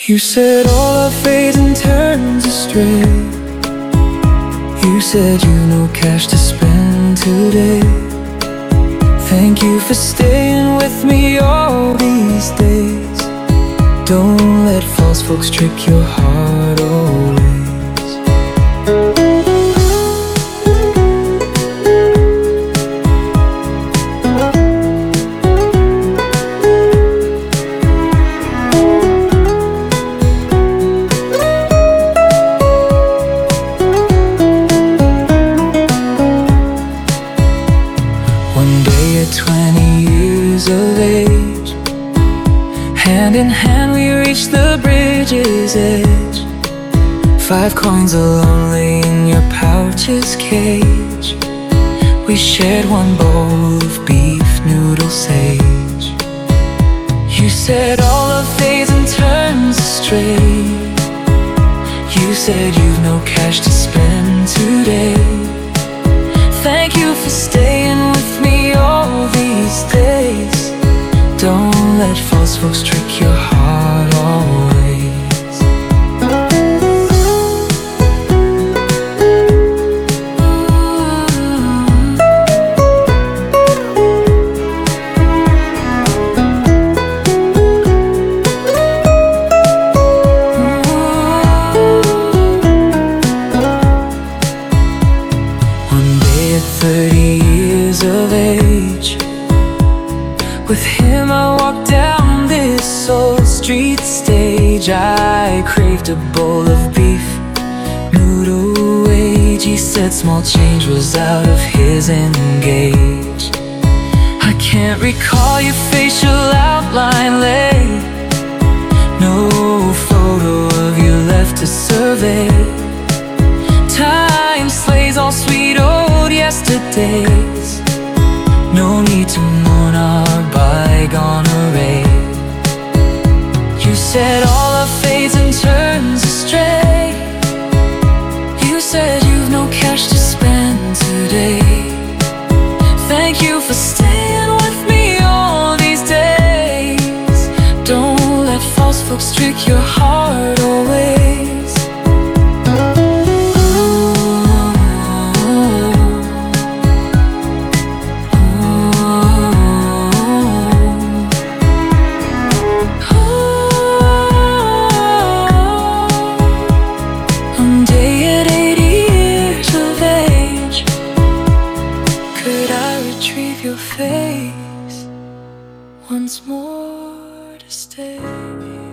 You said all our fades and turns astray. You said you've no cash to spend today. Thank you for staying with me all these days. Don't let false folks trick your heart always. One day at 20 years of age, hand in hand we reached the bridge's edge. 5 coins alone lay in your pouch's cage. We shared one bowl of beef noodle sage. You said all of fades and turns astray. You said you've no cash to spend today. Thank you for staying with me all these days. Don't let false folks trick your heart always. One day at 30 years of age, with him I walked down this old street stage. I craved a bowl of beef noodle wage. He said small change was out of his engage. I can't recall your facial outline lay. No photo of you left to survey. Time slays all sweet old yesterdays. No need to mourn our bygone array. You said all our fades and turns astray. You said you've no cash to spend today. Thank you for staying with me all these days. Don't let false folks trick your heart always. One day at 80 years of age, could I retrieve your face once more to stay?